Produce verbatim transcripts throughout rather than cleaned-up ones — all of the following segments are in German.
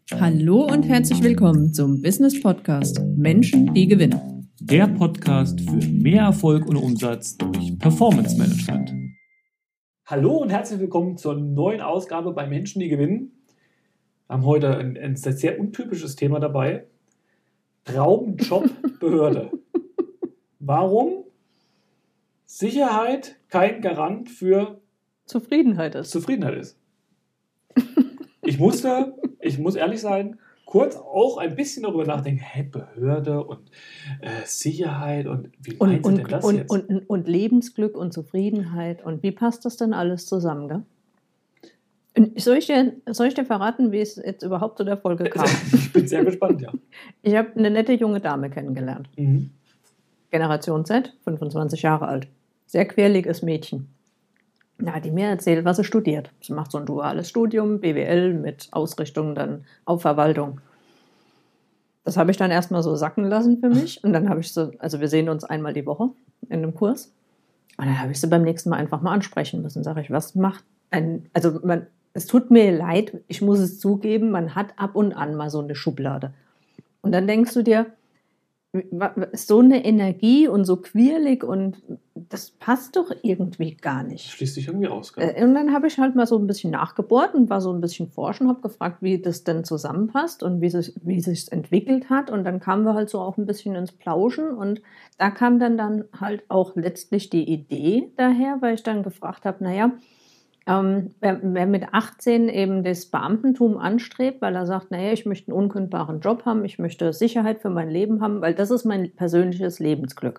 Hallo und herzlich willkommen zum Business Podcast Menschen, die gewinnen. Der Podcast für mehr Erfolg und Umsatz durch Performance Management. Hallo und herzlich willkommen zur neuen Ausgabe bei Menschen, die gewinnen. Wir haben heute ein, ein sehr untypisches Thema dabei. Traumjob Behörde. Warum Sicherheit kein Garant für Zufriedenheit ist. Zufriedenheit ist. Ich musste, ich muss ehrlich sein, kurz auch ein bisschen darüber nachdenken, hä, Behörde und äh, Sicherheit und wie Und, meinen Sie und, denn das und, jetzt? und, und, und Lebensglück und Zufriedenheit. Und wie passt das denn alles zusammen, gell? Und soll ich dir, soll ich dir verraten, wie es jetzt überhaupt zu der Folge kam? Ich bin sehr gespannt, ja. Ich habe eine nette junge Dame kennengelernt. Mhm. Generation Z, fünfundzwanzig Jahre alt. Sehr quirliges Mädchen. Da hat die mir erzählt, was sie studiert. Sie macht so ein duales Studium, B W L mit Ausrichtung dann auf Verwaltung. Das habe ich dann erstmal so sacken lassen für mich. Und dann habe ich so, also wir sehen uns einmal die Woche in einem Kurs. Und dann habe ich sie beim nächsten Mal einfach mal ansprechen müssen. Sage ich, was macht ein, also man, es tut mir leid, ich muss es zugeben, man hat ab und an mal so eine Schublade. Und dann denkst du dir, so eine Energie und so quirlig und das passt doch irgendwie gar nicht. Schließt sich irgendwie aus. Gell? Und dann habe ich halt mal so ein bisschen nachgebohrt und war so ein bisschen forschen, habe gefragt, wie das denn zusammenpasst und wie sich wie sich's entwickelt hat. Und dann kamen wir halt so auch ein bisschen ins Plauschen und da kam dann, dann halt auch letztlich die Idee daher, weil ich dann gefragt habe, naja, Ähm, wer, wer mit achtzehn eben das Beamtentum anstrebt, weil er sagt, naja, ich möchte einen unkündbaren Job haben, ich möchte Sicherheit für mein Leben haben, weil das ist mein persönliches Lebensglück.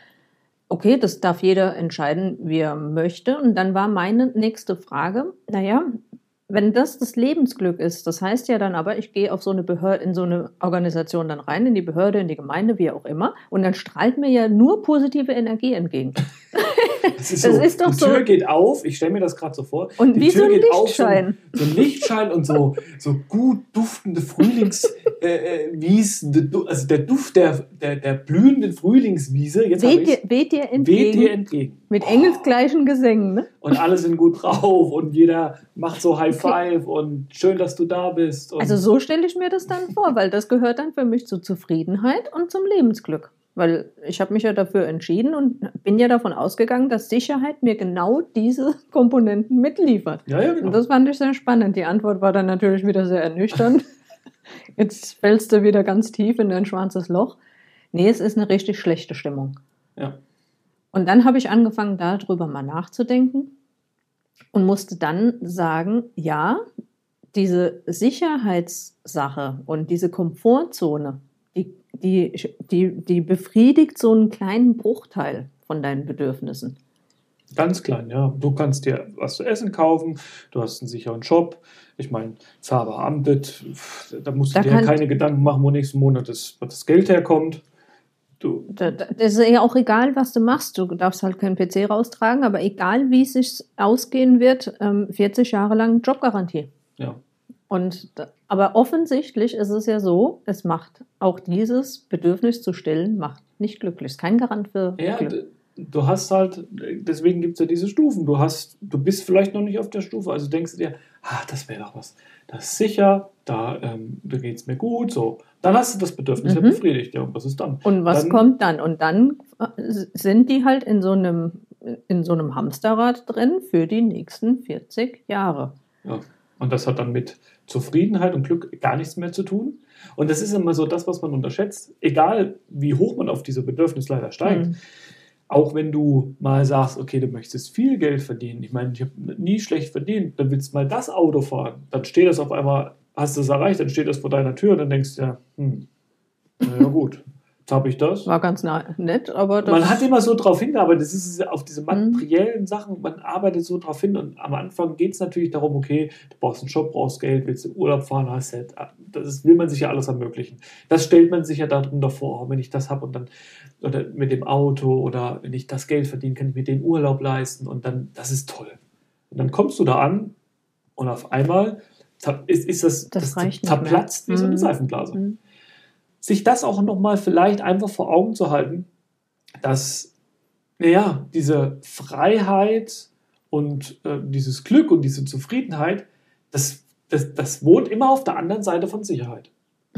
Okay, das darf jeder entscheiden, wie er möchte. Und dann war meine nächste Frage, naja, wenn das das Lebensglück ist, das heißt ja dann aber, ich gehe auf so eine Behörde, in so eine Organisation dann rein, in die Behörde, in die Gemeinde, wie auch immer, und dann strahlt mir ja nur positive Energie entgegen. Das ist, Das so, ist doch die Tür so. geht auf, ich stelle mir das gerade so vor. Und die wie Tür so ein geht Lichtschein. Auf, so, so ein Lichtschein und so, so gut duftende Frühlings, äh, äh, Wies, also der Duft der, der, der blühenden Frühlingswiese. Jetzt Weht dir, weht dir entgegen. Weht dir entgegen. Mit Oh. engelsgleichen Gesängen, ne? Und alle sind gut drauf und jeder macht so High Five und schön, dass du da bist. Und Also so stelle ich mir das dann vor, weil das gehört dann für mich zur Zufriedenheit und zum Lebensglück. Weil ich habe mich ja dafür entschieden und bin ja davon ausgegangen, dass Sicherheit mir genau diese Komponenten mitliefert. ja, ja, genau. Und das fand ich sehr spannend. Die Antwort war dann natürlich wieder sehr ernüchternd. Jetzt fällst du wieder ganz tief in dein schwarzes Loch. Nee, es ist eine richtig schlechte Stimmung. Ja. Und dann habe ich angefangen, darüber mal nachzudenken und musste dann sagen, ja, diese Sicherheitssache und diese Komfortzone, die, die, die, die befriedigt so einen kleinen Bruchteil von deinen Bedürfnissen. Ganz klein, ja. Du kannst dir was zu essen kaufen, du hast einen sicheren Job. Ich meine, verbeamtet, da musst du Da dir kann- keine Gedanken machen, wo nächsten Monat das, das Geld herkommt. Du, Da- da- Das ist ja auch egal, was du machst. Du darfst halt keinen P C raustragen, aber egal, wie es sich ausgehen wird, ähm, vierzig Jahre lang Jobgarantie. ja. Und, da- aber offensichtlich ist es ja so, es macht auch dieses Bedürfnis zu stillen, macht nicht glücklich. Ist kein Garant für Ja, Glück. d- du hast halt, deswegen gibt es ja diese Stufen. Du hast, du bist vielleicht noch nicht auf der Stufe, also denkst du dir, ah, das wäre doch was. Das ist sicher, da, ähm, da geht es mir gut, so. Dann hast du das Bedürfnis ja Mhm. befriedigt, ja, und was ist dann? Und was dann, kommt dann? Und dann äh, sind die halt in so einem, in so einem Hamsterrad drin für die nächsten vierzig Jahre. Ja. Und das hat dann mit Zufriedenheit und Glück gar nichts mehr zu tun. Und das ist immer so das, was man unterschätzt. Egal, wie hoch man auf diese Bedürfnisleiter steigt. Mhm. Auch wenn du mal sagst, okay, du möchtest viel Geld verdienen. Ich meine, ich habe nie schlecht verdient. Dann willst du mal das Auto fahren. Dann steht das auf einmal, hast du es erreicht, dann steht das vor deiner Tür und dann denkst du ja, hm, na ja gut, jetzt habe ich das. War ganz na- nett, aber das, Man hat immer so drauf hingearbeitet, das ist auf diese materiellen Sachen, man arbeitet so drauf hin und am Anfang geht es natürlich darum, okay, du brauchst einen Job, brauchst Geld, willst in Urlaub fahren, hast halt, das will man sich ja alles ermöglichen. Das stellt man sich ja darunter vor, wenn ich das habe und dann, oder mit dem Auto oder wenn ich das Geld verdiene, kann ich mir den Urlaub leisten und dann, das ist toll. Und dann kommst du da an und auf einmal ist, ist das, Das das reicht nicht zerplatzt mehr. wie so eine Mhm. Seifenblase. Mhm. Sich das auch nochmal vielleicht einfach vor Augen zu halten, dass, naja, diese Freiheit und äh, dieses Glück und diese Zufriedenheit, das das, das wohnt immer auf der anderen Seite von Sicherheit.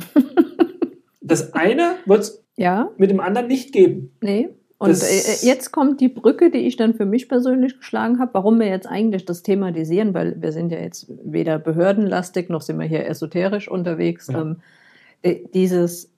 Das eine wird es ja. mit dem anderen nicht geben. Nee. Und das jetzt kommt die Brücke, die ich dann für mich persönlich geschlagen habe, warum wir jetzt eigentlich das thematisieren, weil wir sind ja jetzt weder behördenlastig, noch sind wir hier esoterisch unterwegs. Ja. Ähm, dieses,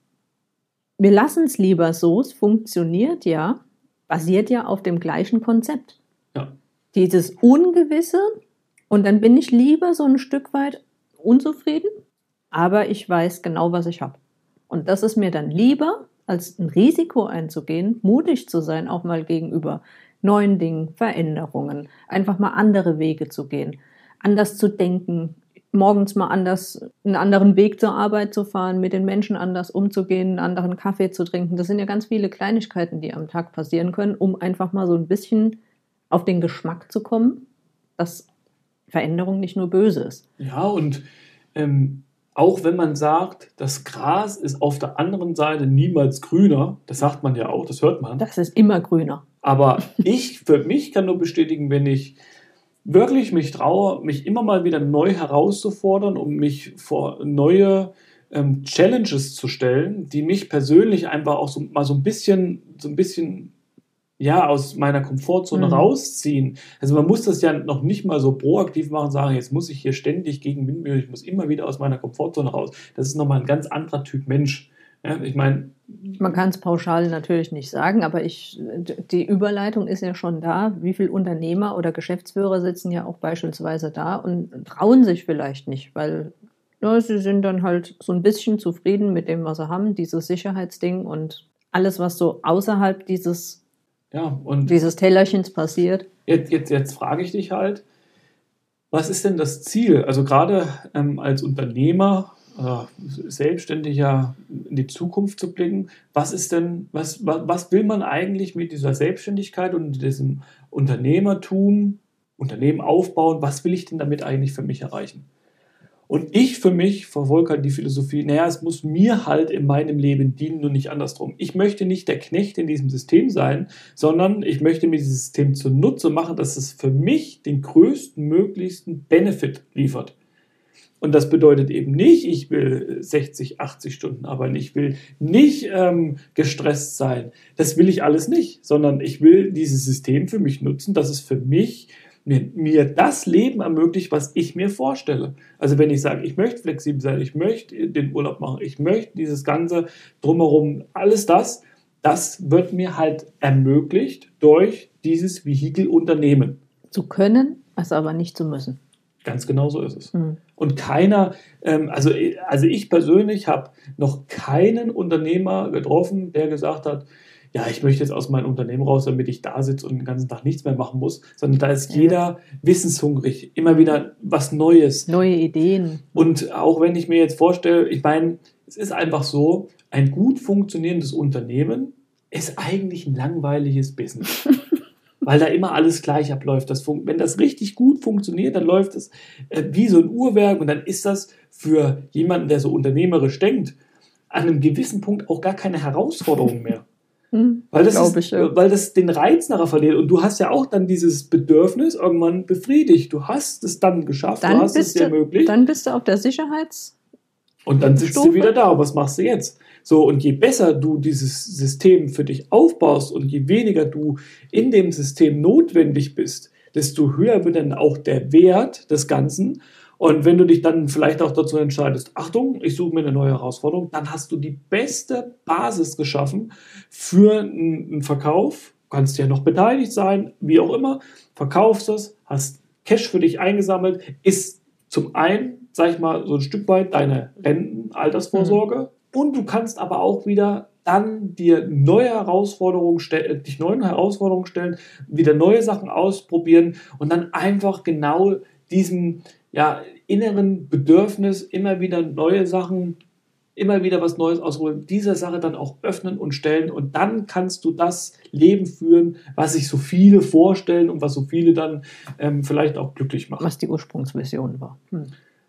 wir lassen es lieber so, es funktioniert ja, basiert ja auf dem gleichen Konzept. Ja. Dieses Ungewisse, und dann bin ich lieber so ein Stück weit unzufrieden, aber ich weiß genau, was ich habe. Und das ist mir dann lieber, als ein Risiko einzugehen, mutig zu sein, auch mal gegenüber neuen Dingen, Veränderungen, einfach mal andere Wege zu gehen, anders zu denken, morgens mal anders, einen anderen Weg zur Arbeit zu fahren, mit den Menschen anders umzugehen, einen anderen Kaffee zu trinken. Das sind ja ganz viele Kleinigkeiten, die am Tag passieren können, um einfach mal so ein bisschen auf den Geschmack zu kommen, dass Veränderung nicht nur böse ist. Ja, und ähm auch wenn man sagt, das Gras ist auf der anderen Seite niemals grüner, das sagt man ja auch, das hört man. Das ist immer grüner. Aber ich, für mich kann nur bestätigen, wenn ich wirklich mich traue, mich immer mal wieder neu herauszufordern, um mich vor neue ähm, Challenges zu stellen, die mich persönlich einfach auch so, mal so ein bisschen, so ein bisschen ja, aus meiner Komfortzone mhm. rausziehen. Also man muss das ja noch nicht mal so proaktiv machen, sagen, jetzt muss ich hier ständig gegen Windmühlen, ich muss immer wieder aus meiner Komfortzone raus. Das ist nochmal ein ganz anderer Typ Mensch. Ja, ich meine, man kann es pauschal natürlich nicht sagen, aber ich, die Überleitung ist ja schon da. Wie viele Unternehmer oder Geschäftsführer sitzen ja auch beispielsweise da und trauen sich vielleicht nicht, weil ja, sie sind dann halt so ein bisschen zufrieden mit dem, was sie haben, dieses Sicherheitsding und alles, was so außerhalb dieses Ja, und dieses Tellerchens passiert. Jetzt, jetzt, jetzt frage ich dich halt, was ist denn das Ziel? Also gerade ähm, als Unternehmer, äh, Selbstständiger in die Zukunft zu blicken, was ist denn, was, was, was will man eigentlich mit dieser Selbstständigkeit und diesem Unternehmertum, Unternehmen aufbauen, was will ich denn damit eigentlich für mich erreichen? Und ich für mich verfolge halt die Philosophie, naja, es muss mir halt in meinem Leben dienen, nur nicht andersrum. Ich möchte nicht der Knecht in diesem System sein, sondern ich möchte mir dieses System zunutze machen, dass es für mich den größten möglichsten Benefit liefert. Und das bedeutet eben nicht, ich will sechzig, achtzig Stunden arbeiten, ich will nicht ähm, gestresst sein. Das will ich alles nicht, sondern ich will dieses System für mich nutzen, dass es für mich Mir, mir das Leben ermöglicht, was ich mir vorstelle. Also wenn ich sage, ich möchte flexibel sein, ich möchte den Urlaub machen, ich möchte dieses Ganze drumherum, alles das, das wird mir halt ermöglicht durch dieses Vehikel Unternehmen. Zu können, also aber nicht zu müssen. Ganz genau so ist es. Mhm. Und keiner, ähm, also, also ich persönlich habe noch keinen Unternehmer getroffen, der gesagt hat, ja, ich möchte jetzt aus meinem Unternehmen raus, damit ich da sitze und den ganzen Tag nichts mehr machen muss, sondern da ist jeder ja. wissenshungrig, immer wieder was Neues. Neue Ideen. Und auch wenn ich mir jetzt vorstelle, ich meine, es ist einfach so, ein gut funktionierendes Unternehmen ist eigentlich ein langweiliges Business. Weil da immer alles gleich abläuft. Das fun- wenn das richtig gut funktioniert, dann läuft es äh, wie so ein Uhrwerk und dann ist das für jemanden, der so unternehmerisch denkt, an einem gewissen Punkt auch gar keine Herausforderung mehr. Weil das, ist, ich, ja. weil das den Reiz nachher verliert. Und du hast ja auch dann dieses Bedürfnis irgendwann befriedigt. Du hast es dann geschafft, dann du hast es dir ermöglicht. Dann bist du auf der Sicherheits- Und dann sitzt Stufe. du wieder da. Was machst du jetzt? So, und je besser du dieses System für dich aufbaust und je weniger du in dem System notwendig bist, desto höher wird dann auch der Wert des Ganzen. Und wenn du dich dann vielleicht auch dazu entscheidest, Achtung, ich suche mir eine neue Herausforderung, dann hast du die beste Basis geschaffen für einen Verkauf. Du kannst ja noch beteiligt sein, wie auch immer. Verkaufst es, hast Cash für dich eingesammelt, ist zum einen, sag ich mal, so ein Stück weit deine Renten, Altersvorsorge. Mhm. Und du kannst aber auch wieder dann dir neue Herausforderungen stellen, dich neuen Herausforderungen stellen, wieder neue Sachen ausprobieren und dann einfach genau diesem ja, inneren Bedürfnis, immer wieder neue Sachen, immer wieder was Neues ausprobieren, dieser Sache dann auch öffnen und stellen und dann kannst du das Leben führen, was sich so viele vorstellen und was so viele dann ähm, vielleicht auch glücklich macht. Was die Ursprungsvision war. Hm.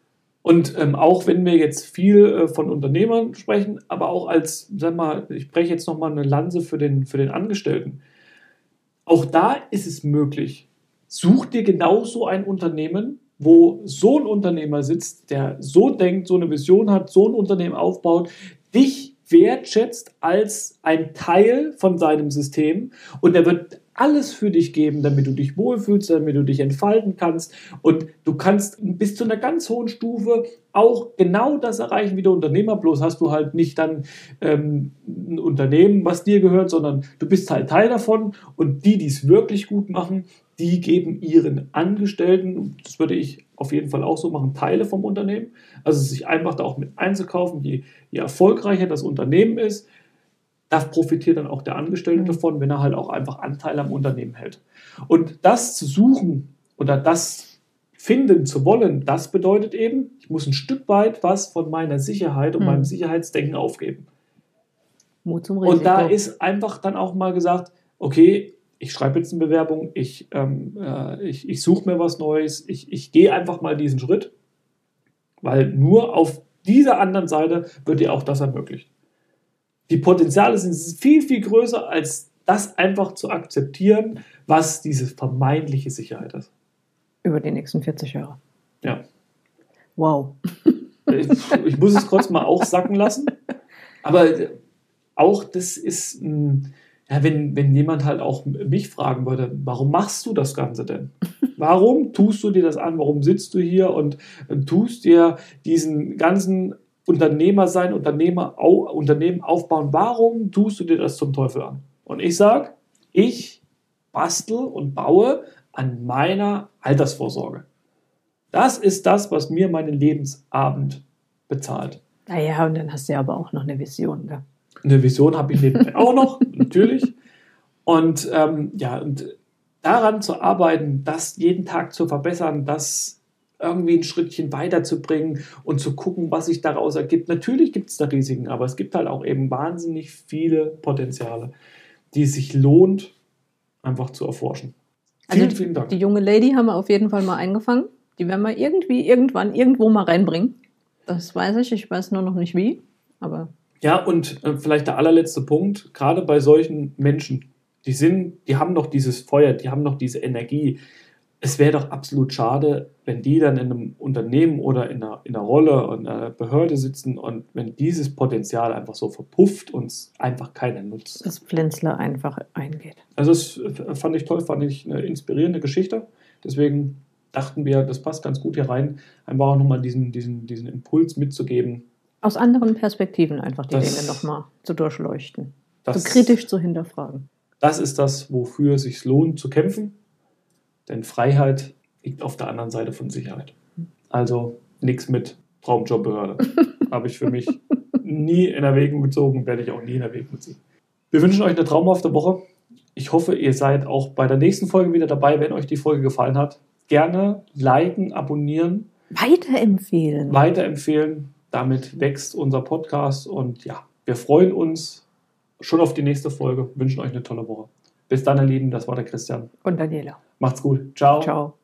Und ähm, auch wenn wir jetzt viel äh, von Unternehmern sprechen, aber auch als, sag mal, ich breche jetzt nochmal eine Lanze für den, für den Angestellten. Auch da ist es möglich. Such dir genauso ein Unternehmen, wo so ein Unternehmer sitzt, der so denkt, so eine Vision hat, so ein Unternehmen aufbaut, dich wertschätzt als ein Teil von seinem System und er wird alles für dich geben, damit du dich wohlfühlst, damit du dich entfalten kannst und du kannst bis zu einer ganz hohen Stufe auch genau das erreichen wie der Unternehmer, bloß hast du halt nicht dann ähm, ein Unternehmen, was dir gehört, sondern du bist halt Teil davon und die, die es wirklich gut machen, die geben ihren Angestellten, das würde ich auf jeden Fall auch so machen, Teile vom Unternehmen, also sich einfach da auch mit einzukaufen, je, je erfolgreicher das Unternehmen ist, da profitiert dann auch der Angestellte davon, wenn er halt auch einfach Anteil am Unternehmen hält. Und das zu suchen oder das finden zu wollen, das bedeutet eben, ich muss ein Stück weit was von meiner Sicherheit und hm. meinem Sicherheitsdenken aufgeben. Mut zum Risiko. Und da ist einfach dann auch mal gesagt, okay, ich schreibe jetzt eine Bewerbung, ich, ähm, äh, ich, ich suche mir was Neues, ich, ich gehe einfach mal diesen Schritt, weil nur auf dieser anderen Seite wird dir auch das ermöglicht. Die Potenziale sind viel, viel größer, als das einfach zu akzeptieren, was diese vermeintliche Sicherheit ist. Über die nächsten vierzig Jahre. Ja. Wow. Ich, ich muss es kurz mal auch sacken lassen. Aber auch das ist, ja, wenn, wenn jemand halt auch mich fragen würde, warum machst du das Ganze denn? Warum tust du dir das an? Warum sitzt du hier und tust dir diesen ganzen Unternehmer sein, Unternehmer, au, Unternehmen aufbauen. Warum tust du dir das zum Teufel an? Und ich sage, ich bastel und baue an meiner Altersvorsorge. Das ist das, was mir meinen Lebensabend bezahlt. Naja, und dann hast du ja aber auch noch eine Vision. Ja? Eine Vision habe ich nebenbei auch noch, natürlich. Und ähm, ja, und daran zu arbeiten, das jeden Tag zu verbessern, das irgendwie ein Schrittchen weiterzubringen und zu gucken, was sich daraus ergibt. Natürlich gibt es da Risiken, aber es gibt halt auch eben wahnsinnig viele Potenziale, die es sich lohnt, einfach zu erforschen. Also vielen, vielen Dank. Die junge Lady haben wir auf jeden Fall mal eingefangen. Die werden wir irgendwie, irgendwann, irgendwo mal reinbringen. Das weiß ich. Ich weiß nur noch nicht wie, aber... Ja, und äh, vielleicht der allerletzte Punkt, gerade bei solchen Menschen, die sind, die haben noch dieses Feuer, die haben noch diese Energie. Es wäre doch absolut schade, wenn die dann in einem Unternehmen oder in einer, in einer Rolle und einer Behörde sitzen und wenn dieses Potenzial einfach so verpufft und es einfach keiner nutzt. Das Pflänzler einfach eingeht. Also das fand ich toll, fand ich eine inspirierende Geschichte. Deswegen dachten wir, das passt ganz gut hier rein, einfach auch nochmal diesen, diesen, diesen Impuls mitzugeben. Aus anderen Perspektiven einfach die das, Dinge nochmal zu durchleuchten. Das, so kritisch zu hinterfragen. Das ist das, wofür es sich lohnt zu kämpfen. Denn Freiheit liegt auf der anderen Seite von Sicherheit. Also nichts mit Traumjobbehörde. Habe ich für mich nie in Erwägung gezogen, werde ich auch nie in Erwägung ziehen. Wir wünschen euch eine traumhafte Woche. Ich hoffe, ihr seid auch bei der nächsten Folge wieder dabei, wenn euch die Folge gefallen hat. Gerne liken, abonnieren. Weiterempfehlen. Weiterempfehlen. Damit wächst unser Podcast. Und ja, wir freuen uns schon auf die nächste Folge. Wünschen euch eine tolle Woche. Bis dann, ihr Lieben. Das war der Christian. Und Daniela. Macht's gut. Ciao. Ciao.